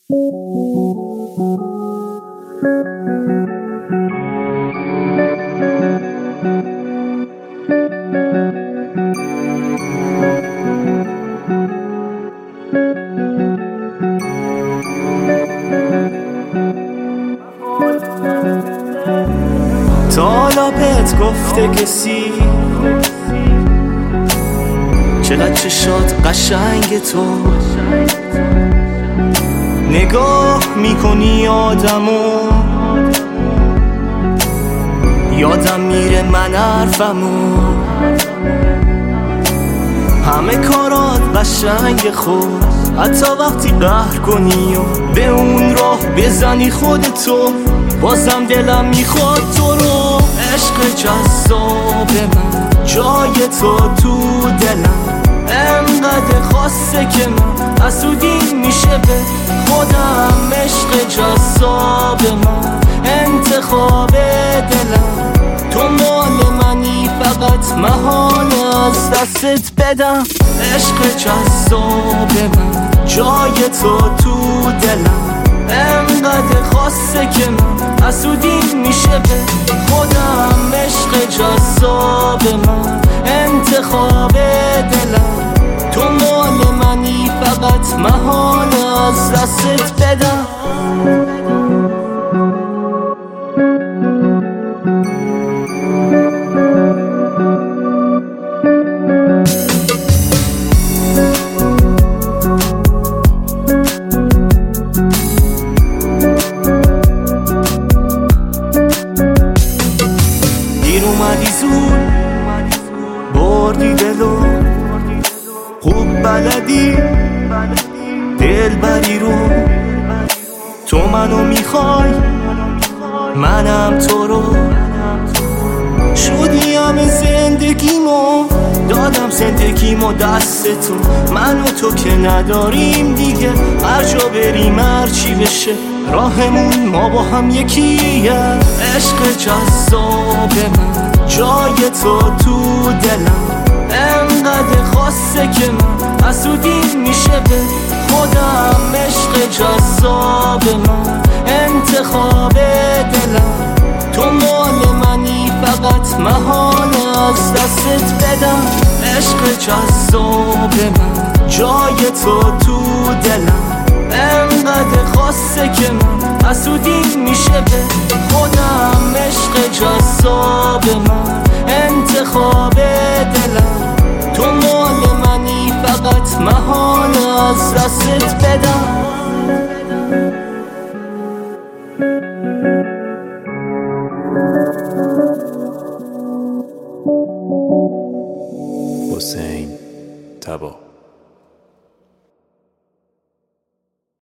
تا حالا بهت گفته کسی چقدر چشات قشنگ تو نگاه میکنی آدمو یادم میره من حرفمو همه کارات قشنگ خود حتی وقتی قهر کنی و به اون راه بزنی خودتو بازم دلم میخواد تو رو عشق جذاب من جای تو دلم انقدر خاصه که من حسودی میشه به خودم عشق جذاب من انتخاب دلم تو مال منی فقط محاله از دستت بدم عشق جذاب من جای تو دلم انقدر خاصه که من حسودی میشه به خودم عشق جذاب من انتخاب دلم تو مال منی فقط محاله از دستت بدم اومدی زود بردی دلو خوب بلدی دل بری رو تو منو میخوای منم تو رو شدی همه زندگیمو دادم زندگیمو دست تو من و تو که نداریم دیگه هر جا بریم هرچی بشه راهمون ما با هم یکیه عشق جذاب من جای تو دلم انقدر خاصه که من حسودی میشه به خودم عشق جذاب من انتخاب دلم تو مال منی فقط محاله از دستت بدم عشق جذاب من جای تو دلم انقدر خاصه که من حسودی میشه به خودم عشق جذاب من انتخاب دلم تو مال منی فقط محاله از دستت بدم حسین تبا